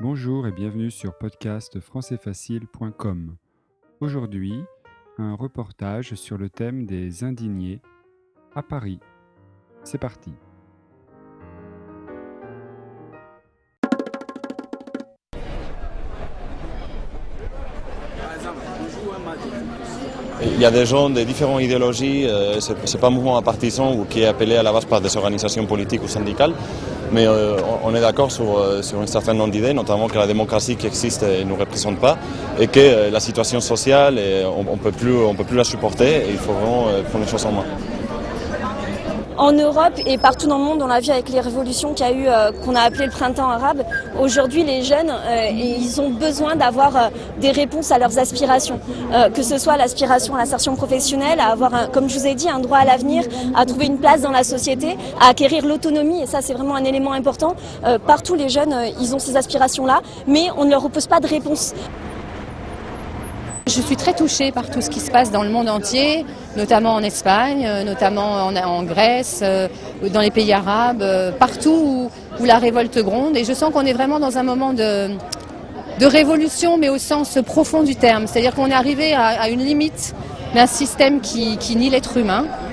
Bonjour et bienvenue sur podcastfrancaisfacile.com. Aujourd'hui, un reportage sur le thème des indignés à Paris. C'est parti. Il y a des gens de différentes idéologies, ce n'est pas un mouvement partisan ou qui est appelé à la base par des organisations politiques ou syndicales, mais on est d'accord sur un certain nombre d'idées, notamment que la démocratie qui existe ne nous représente pas et que la situation sociale, on ne peut plus la supporter et il faut vraiment prendre les choses en main. En Europe et partout dans le monde, on l'a vu avec les révolutions qu'il y a eu, qu'on a appelé le printemps arabe. Aujourd'hui, les jeunes, ils ont besoin d'avoir des réponses à leurs aspirations. Que ce soit l'aspiration à l'insertion professionnelle, à avoir, comme je vous ai dit, un droit à l'avenir, à trouver une place dans la société, à acquérir l'autonomie. Et ça, c'est vraiment un élément important. Partout, les jeunes, ils ont ces aspirations-là, mais on ne leur oppose pas de réponse. Je suis très touchée par tout ce qui se passe dans le monde entier, notamment en Espagne, notamment en Grèce, dans les pays arabes, partout où la révolte gronde. Et je sens qu'on est vraiment dans un moment de révolution, mais au sens profond du terme. C'est-à-dire qu'on est arrivé à une limite d'un système qui nie l'être humain.